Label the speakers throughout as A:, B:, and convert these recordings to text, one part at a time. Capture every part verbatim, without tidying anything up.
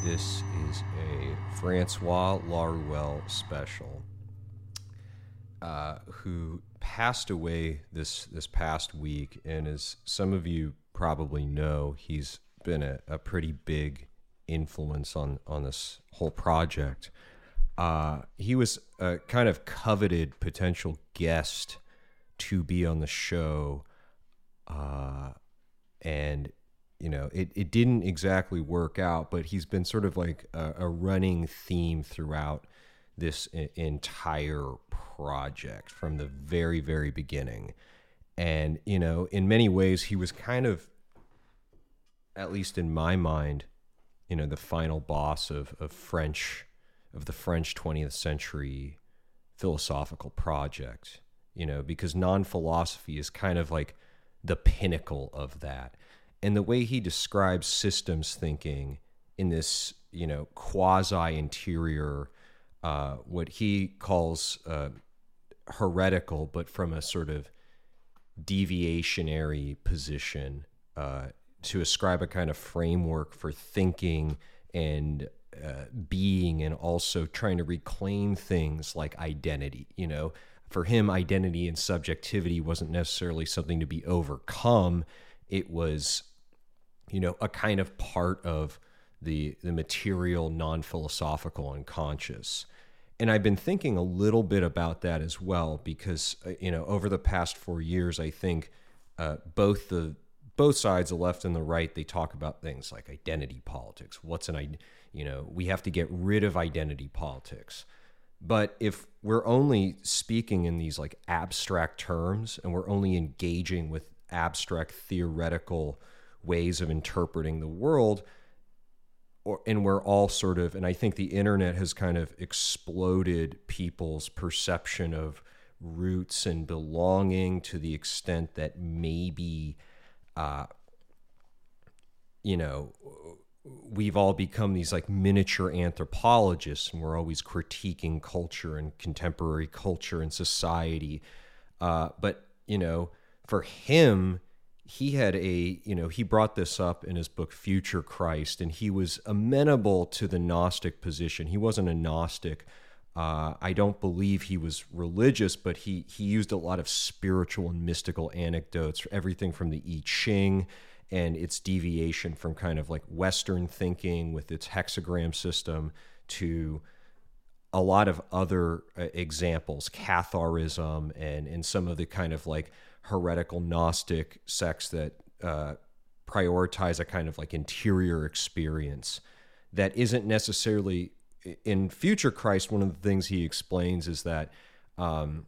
A: This is a Francois Laruelle special, uh, who passed away this this past week. And as some of you probably know, he's been a, a pretty big influence on, on this whole project. Uh, he was a kind of coveted potential guest to be on the show, uh, and you know, it, it didn't exactly work out, but he's been sort of like a, a running theme throughout this I- entire project from the very, very beginning. And, you know, in many ways, he was kind of, at least in my mind, you know, the final boss of, of French, of the French twentieth century philosophical project, you know, because non-philosophy is kind of like the pinnacle of that. And the way he describes systems thinking in this, you know, quasi-interior, uh, what he calls uh, heretical, but from a sort of deviationary position, uh, to ascribe a kind of framework for thinking and uh, being, and also trying to reclaim things like identity. You know, for him, identity and subjectivity wasn't necessarily something to be overcome. It was, you know, a kind of part of the the material, non-philosophical unconscious. And I've been thinking a little bit about that as well, because, uh, you know, over the past four years, I think uh, both the both sides, the left and the right, they talk about things like identity politics. What's an, I, you know, we have to get rid of identity politics. But if we're only speaking in these like abstract terms, and we're only engaging with abstract theoretical ways of interpreting the world, or and we're all sort of, and I think the internet has kind of exploded people's perception of roots and belonging to the extent that maybe, uh, you know, we've all become these like miniature anthropologists, and we're always critiquing culture and contemporary culture and society. Uh, but, you know, for him, he had a, you know, he brought this up in his book, Future Christ, and he was amenable to the Gnostic position. He wasn't a Gnostic. Uh, I don't believe he was religious, but he, he used a lot of spiritual and mystical anecdotes, everything from the I Ching and its deviation from kind of like Western thinking with its hexagram system to a lot of other uh, examples, Catharism and, and some of the kind of like heretical Gnostic sects that uh, prioritize a kind of like interior experience that isn't necessarily in Future Christ. One of the things he explains is that, um,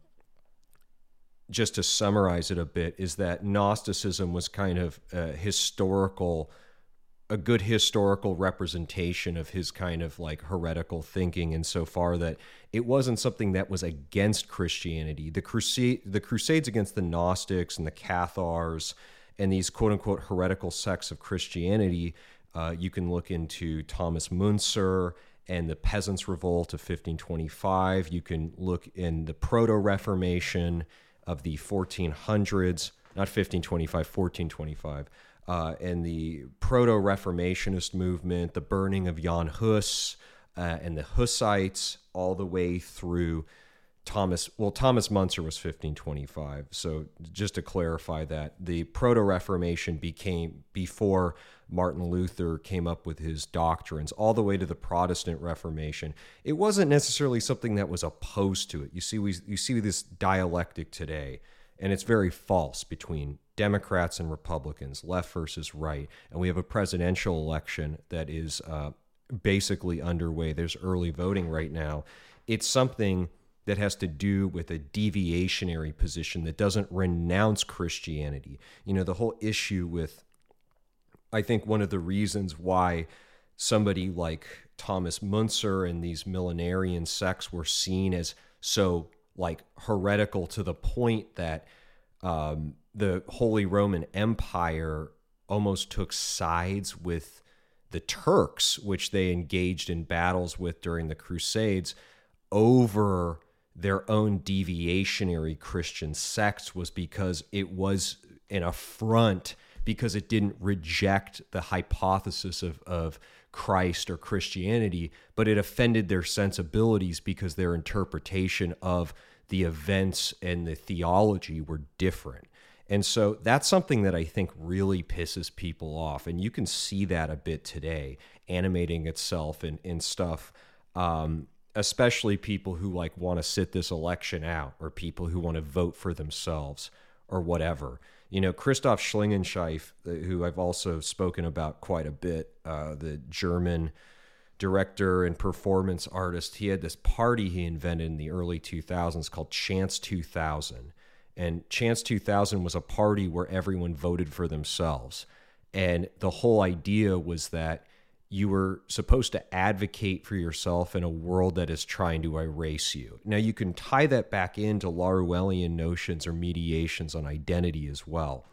A: just to summarize it a bit, is that Gnosticism was kind of a historical, a good historical representation of his kind of like heretical thinking, insofar that it wasn't something that was against Christianity. The crusade, the crusades against the Gnostics and the Cathars and these quote unquote heretical sects of Christianity, uh, you can look into Thomas Müntzer and the Peasants' Revolt of fifteen twenty-five. You can look in the Proto-Reformation of the fourteen hundreds, not fifteen twenty-five, fourteen twenty-five. Uh, and the Proto-Reformationist movement, the burning of Jan Hus uh, and the Hussites, all the way through Thomas, well, Thomas Müntzer was fifteen twenty-five. So just to clarify that, the Proto-Reformation became before Martin Luther came up with his doctrines, all the way to the Protestant Reformation. It wasn't necessarily something that was opposed to it. You see, we you see this dialectic today, and it's very false between Democrats and Republicans, left versus right. And we have a presidential election that is uh, basically underway. There's early voting right now. It's something that has to do with a deviationary position that doesn't renounce Christianity. You know, the whole issue with, I think one of the reasons why somebody like Thomas Müntzer and these millenarian sects were seen as so like heretical, to the point that um, the Holy Roman Empire almost took sides with the Turks, which they engaged in battles with during the Crusades, over their own deviationary Christian sects, was because it was an affront, because it didn't reject the hypothesis of, of Christ or Christianity, but it offended their sensibilities because their interpretation of the events and the theology were different. And so that's something that I think really pisses people off. And you can see that a bit today, animating itself in, in stuff, um, especially people who like want to sit this election out, or people who want to vote for themselves or whatever. You know, Christoph Schlingenscheif, who I've also spoken about quite a bit, uh, the German director and performance artist, he had this party he invented in the early two thousands called Chance two thousand. And Chance two thousand was a party where everyone voted for themselves. And the whole idea was that you were supposed to advocate for yourself in a world that is trying to erase you. Now, you can tie that back into Laruellian notions or mediations on identity as well.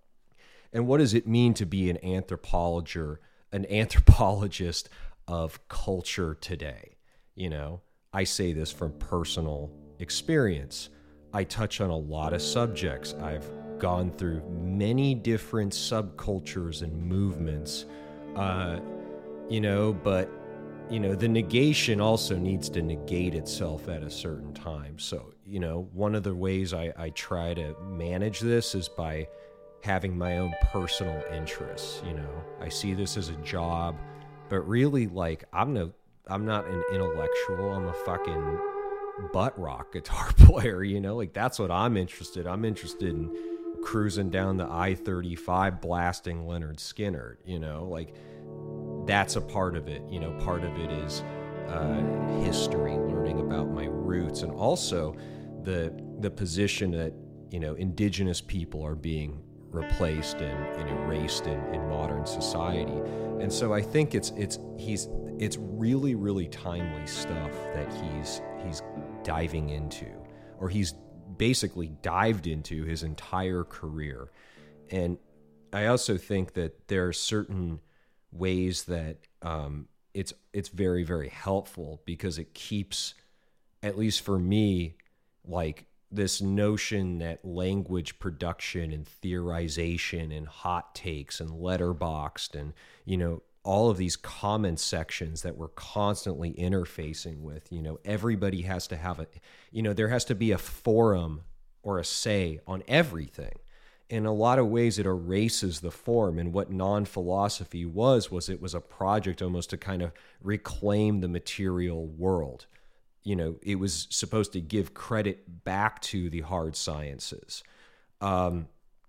A: And what does it mean to be an anthropologist, an anthropologist of culture today? You know, I say this from personal experience. I touch on a lot of subjects. I've gone through many different subcultures and movements, uh, you know, but, you know, the negation also needs to negate itself at a certain time. So, you know, one of the ways I, I try to manage this is by having my own personal interests. You know, I see this as a job, but really, like, I'm no, I'm not an intellectual. I'm a fucking butt rock guitar player, you know, like that's what I'm interested. I'm interested in cruising down the I thirty-five blasting Leonard Skinner, you know, like that's a part of it. You know, part of it is uh, history, learning about my roots, and also the the position that, you know, indigenous people are being replaced and, and erased in, in modern society. And so I think it's it's he's it's really, really timely stuff that he's he's diving into, or he's basically dived into his entire career. And I also think that there are certain ways that um, it's it's very, very helpful, because it keeps, at least for me, like this notion that language production and theorization and hot takes and letterboxed and, you know, all of these comment sections that we're constantly interfacing with, you know, everybody has to have a, you know, there has to be a forum or a say on everything. In a lot of ways, it erases the form. And what non-philosophy was, was it was a project almost to kind of reclaim the material world. You know, it was supposed to give credit back to the hard sciences. Um,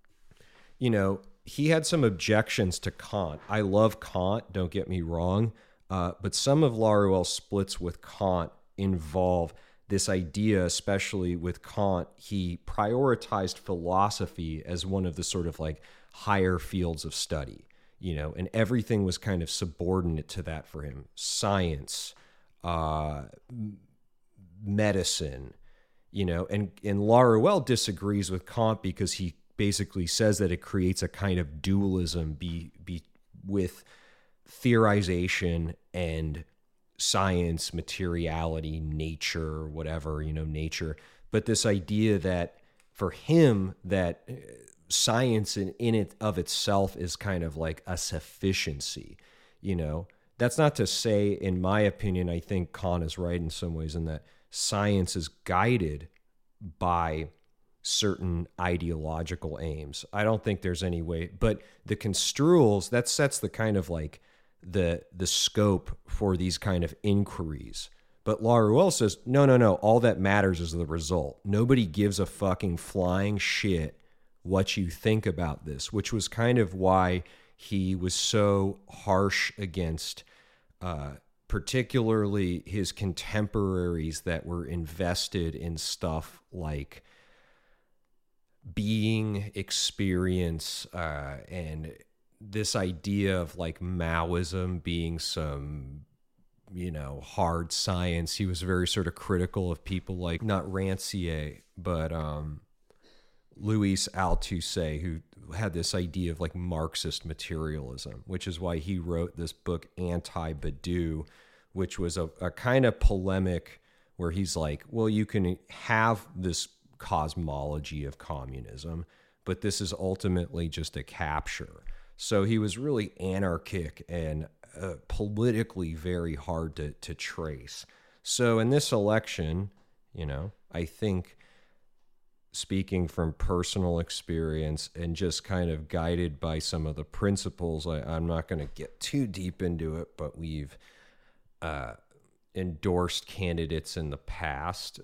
A: you know, he had some objections to Kant. I love Kant, don't get me wrong, uh, but some of Laruel's splits with Kant involve this idea, especially with Kant, he prioritized philosophy as one of the sort of like higher fields of study, you know, and everything was kind of subordinate to that for him. Science, uh, medicine, you know, and, and Laruelle disagrees with Kant because he basically says that it creates a kind of dualism be, be with theorization and science, materiality, nature, whatever, you know, nature. But this idea that for him, that science in, in it of itself is kind of like a sufficiency, you know. That's not to say, in my opinion, I think Kant is right in some ways in that science is guided by certain ideological aims. I don't think there's any way, but the construals, that sets the kind of like the the scope for these kind of inquiries. But Laruelle says, no, no, no, all that matters is the result. Nobody gives a fucking flying shit what you think about this, which was kind of why he was so harsh against uh, particularly his contemporaries that were invested in stuff like being, experience, uh, and this idea of like Maoism being some, you know, hard science. He was very sort of critical of people like, not Rancière, but um, Louis Althusser, who had this idea of like Marxist materialism, which is why he wrote this book, Anti-Badiou, which was a, a kind of polemic where he's like, well, you can have this cosmology of communism, but this is ultimately just a capture. So he was really anarchic and uh, politically very hard to, to trace. So in this election, you know, I think, speaking from personal experience and just kind of guided by some of the principles, I, I'm not going to get too deep into it, but we've uh, endorsed candidates in the past,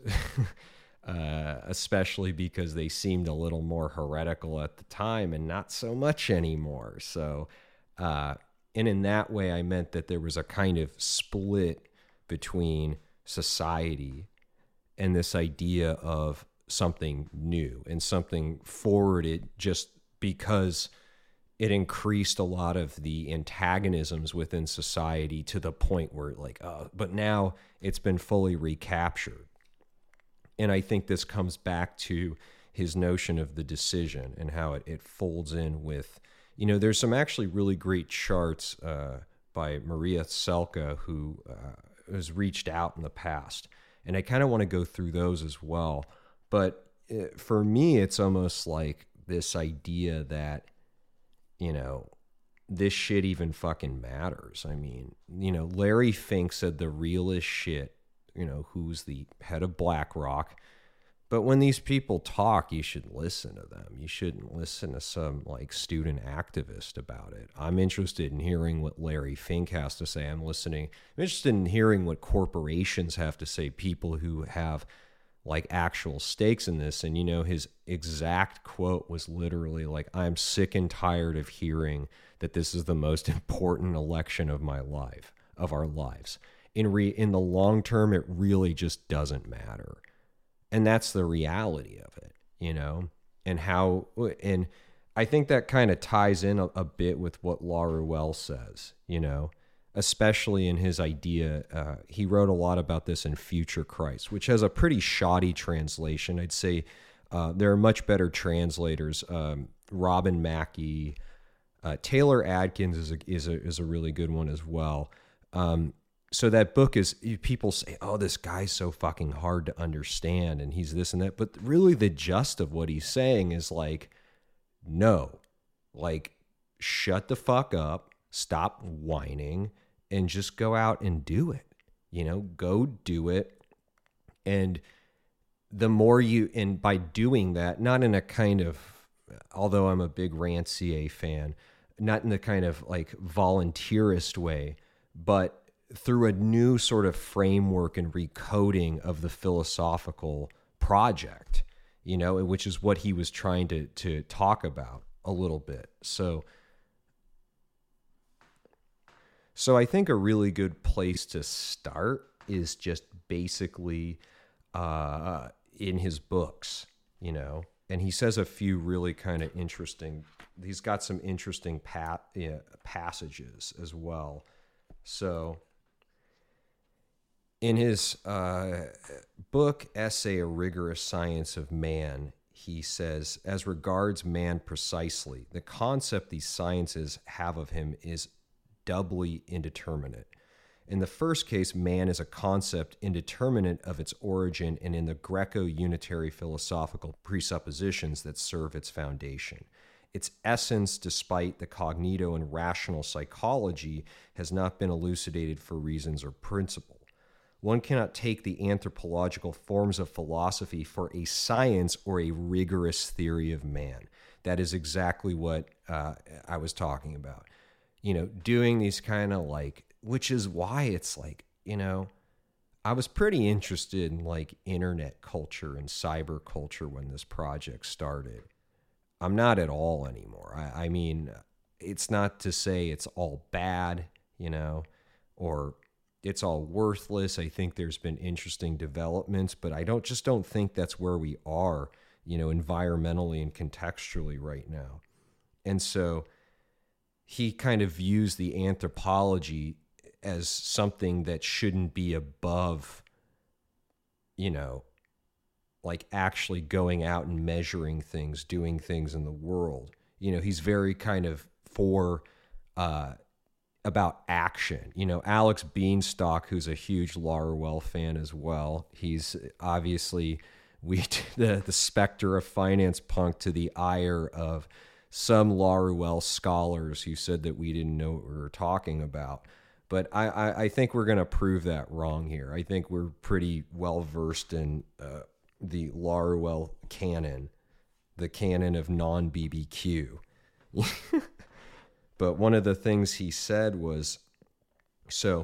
A: uh, especially because they seemed a little more heretical at the time and not so much anymore. So, uh, and in that way, I meant that there was a kind of split between society and this idea of something new and something forwarded just because it increased a lot of the antagonisms within society to the point where like, uh, but now it's been fully recaptured. And I think this comes back to his notion of the decision and how it, it folds in with, you know, there's some actually really great charts uh, by Maria Selka, who uh, has reached out in the past. And I kind of want to go through those as well. But it, for me, it's almost like this idea that, you know, this shit even fucking matters. I mean, you know, Larry Fink said the realest shit, you know, who's the head of BlackRock. But when these people talk, you should listen to them. You shouldn't listen to some like student activist about it. I'm interested in hearing what Larry Fink has to say. I'm listening. I'm interested in hearing what corporations have to say, people who have like actual stakes in this. And, you know, his exact quote was literally like, I'm sick and tired of hearing that this is the most important election of my life, of our lives. In re in the long term, it really just doesn't matter. And that's the reality of it, you know, and how, and I think that kind of ties in a, a bit with what Laruelle says, you know, especially in his idea. Uh, he wrote a lot about this in Future Christ, which has a pretty shoddy translation. I'd say uh, there are much better translators. Um, Robin Mackey, uh, Taylor Adkins is a, is a, is a really good one as well. Um, so that book is, people say, oh, this guy's so fucking hard to understand and he's this and that. But really the gist of what he's saying is like, no, like shut the fuck up, stop whining, and just go out and do it. You know, go do it. And the more you, and by doing that, not in a kind of, although I'm a big Rancière fan, not in the kind of like volunteerist way, but through a new sort of framework and recoding of the philosophical project, you know, which is what he was trying to, to talk about a little bit. So, so I think a really good place to start is just basically uh, in his books, you know, and he says a few really kind of interesting, he's got some interesting pa- yeah, passages as well. So in his uh, book, Essay, A Rigorous Science of Man, he says, as regards man precisely, the concept these sciences have of him is doubly indeterminate. In the first case, man is a concept indeterminate of its origin and in the Greco-unitary philosophical presuppositions that serve its foundation. Its essence, despite the cognito and rational psychology, has not been elucidated for reasons or principle. One cannot take the anthropological forms of philosophy for a science or a rigorous theory of man. That is exactly what uh, I was talking about. You know, doing these kind of like, which is why it's like, you know, I was pretty interested in like internet culture and cyber culture when this project started. I'm not at all anymore. I, I mean, it's not to say it's all bad, you know, or it's all worthless. I think there's been interesting developments, but I don't just don't think that's where we are, you know, environmentally and contextually right now. And so he kind of views the anthropology as something that shouldn't be above, you know, like actually going out and measuring things, doing things in the world. You know, he's very kind of for, uh, about action. You know, Alex Beanstalk, who's a huge Laruelle fan as well. He's obviously we the the specter of finance punk to the ire of some Laruelle scholars who said that we didn't know what we were talking about. But I, I, I think we're going to prove that wrong here. I think we're pretty well versed in uh, the Laruelle canon, the canon of non-B B Q. But one of the things he said was, so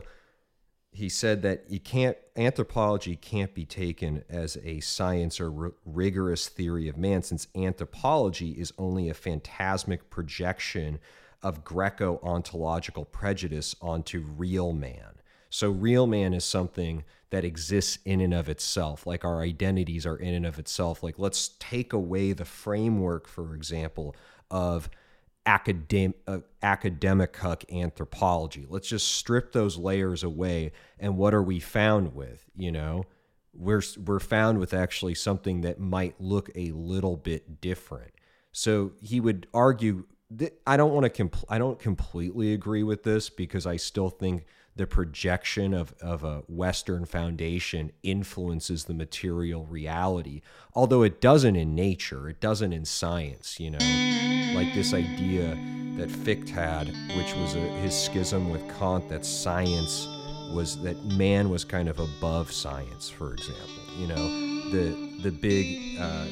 A: he said that you can't, anthropology can't be taken as a science or r- rigorous theory of man, since anthropology is only a phantasmic projection of Greco-ontological prejudice onto real man. So real man is something that exists in and of itself, like our identities are in and of itself. Like, let's take away the framework, for example, of academic uh, academic huck anthropology. Let's just strip those layers away, and what are we found with? You know, we're we're found with actually something that might look a little bit different. So he would argue that, I don't want to compl- I don't completely agree with this, because I still think the projection of, of a Western foundation influences the material reality, although it doesn't in nature, it doesn't in science, you know, like this idea that Fichte had, which was a, his schism with Kant, that science was, that man was kind of above science, for example. You know, the the big uh,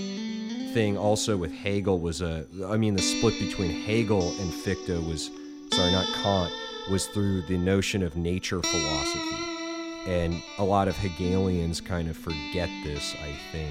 A: thing also with Hegel was a, I mean, the split between Hegel and Fichte was, sorry, not Kant, was through the notion of nature philosophy. And a lot of Hegelians kind of forget this, I think.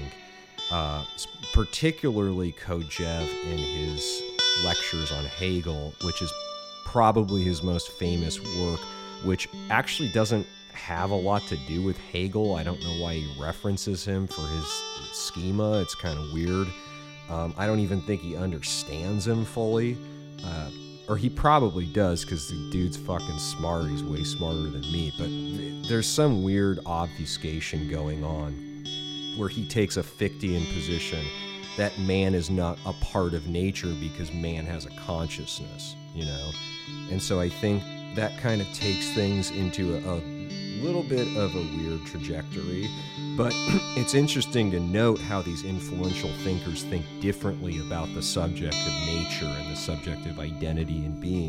A: Uh, particularly Kojève in his lectures on Hegel, which is probably his most famous work, which actually doesn't have a lot to do with Hegel. I don't know why he references him for his schema. It's kind of weird. Um, I don't even think he understands him fully. Uh, Or he probably does, because the dude's fucking smart. He's way smarter than me. But there's some weird obfuscation going on where he takes a Fichtean position that man is not a part of nature because man has a consciousness, you know? And so I think that kind of takes things into a, a little bit of a weird trajectory. But it's interesting to note how these influential thinkers think differently about the subject of nature and the subject of identity and being.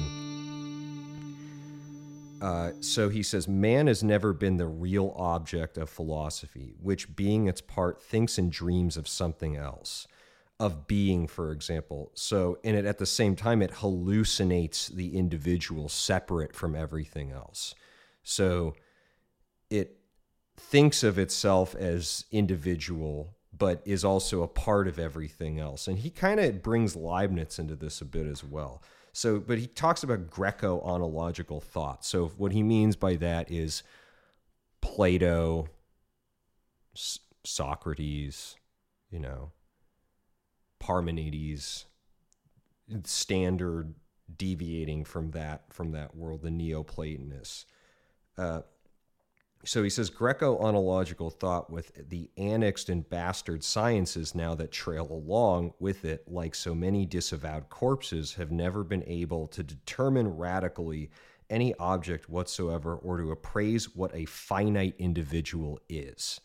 A: Uh, so he says, man has never been the real object of philosophy, which, being its part, thinks and dreams of something else, of being, for example. So, and it, at the same time, it hallucinates the individual separate from everything else. So it thinks of itself as individual, but is also a part of everything else. And he kind of brings Leibniz into this a bit as well. So, but he talks about Greco-ontological thought. So what he means by that is Plato, S- Socrates, you know, Parmenides, standard deviating from that, from that world, the Neoplatonists. Uh, So he says Greco-ontological thought with the annexed and bastard sciences now that trail along with it, like so many disavowed corpses, have never been able to determine radically any object whatsoever or to appraise what a finite individual is.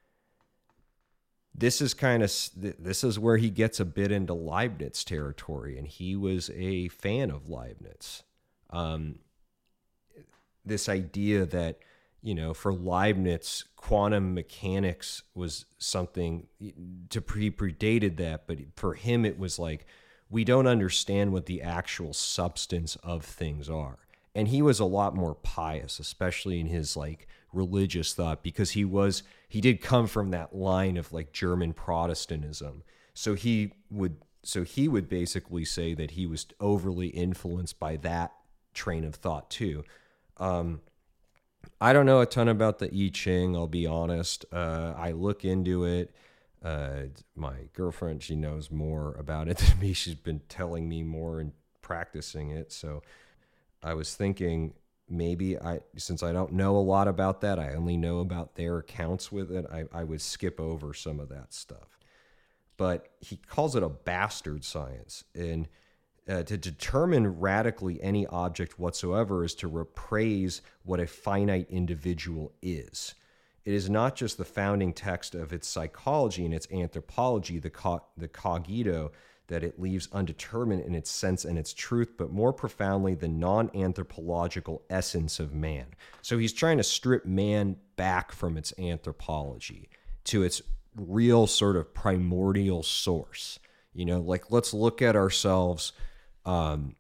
A: This is kind of, this is where he gets a bit into Leibniz territory, and he was a fan of Leibniz. Um, this idea that, you know, for Leibniz, quantum mechanics was something to pre predated that, but for him it was like, we don't understand what the actual substance of things are. And he was a lot more pious, especially in his like religious thought, because he was, he did come from that line of like German Protestantism. So he would, so he would basically say that he was overly influenced by that train of thought too. Um, I don't know a ton about the I Ching, I'll be honest. Uh, I look into it. Uh, my girlfriend, she knows more about it than me. She's been telling me more and practicing it. So I was thinking maybe I, since I don't know a lot about that, I only know about their accounts with it, I, I would skip over some of that stuff. But he calls it a bastard science. And Uh, to determine radically any object whatsoever is to appraise what a finite individual is. It is not just the founding text of its psychology and its anthropology, the, co- the cogito, that it leaves undetermined in its sense and its truth, but more profoundly the non-anthropological essence of man. So he's trying to strip man back from its anthropology to its real sort of primordial source. You know, like, let's look at ourselves um,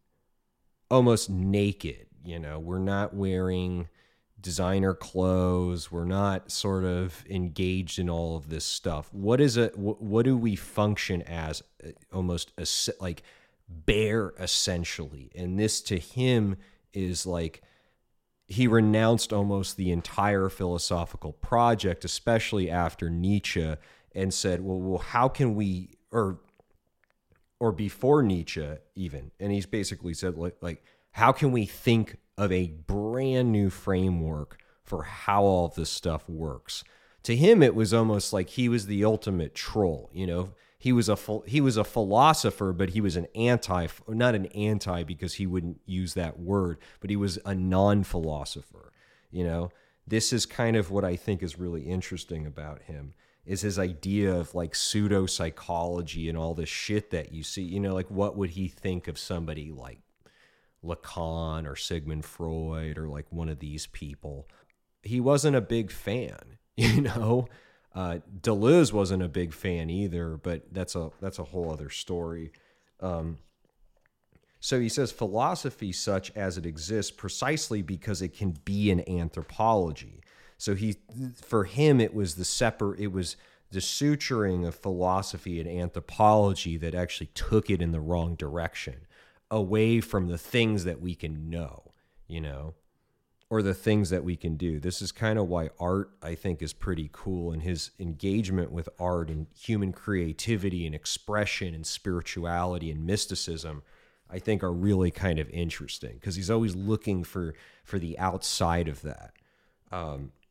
A: almost naked. You know, we're not wearing designer clothes. We're not sort of engaged in all of this stuff. What is it? What, what do we function as? Almost a, like bare, essentially. And this to him is like, he renounced almost the entire philosophical project, especially after Nietzsche, and said, well, well, how can we, or, or before Nietzsche even, and he's basically said, like, like, how can we think of a brand new framework for how all of this stuff works? To him, it was almost like he was the ultimate troll. You know, he was a he was a philosopher, but he was an anti, not an anti because he wouldn't use that word, but he was a non-philosopher. You know, this is kind of what I think is really interesting about him, is his idea of like pseudo psychology and all this shit that you see. You know, like, what would he think of somebody like Lacan or Sigmund Freud or like one of these people? He wasn't a big fan, you know. Uh, Deleuze wasn't a big fan either, but that's a that's a whole other story. Um, so he says philosophy such as it exists precisely because it can be an anthropology. So he, for him, it was the separ- it was the suturing of philosophy and anthropology that actually took it in the wrong direction, away from the things that we can know, you know, or the things that we can do. This is kind of why art, I think, is pretty cool, and his engagement with art and human creativity and expression and spirituality and mysticism, I think, are really kind of interesting, because he's always looking for, for the outside of that. Um,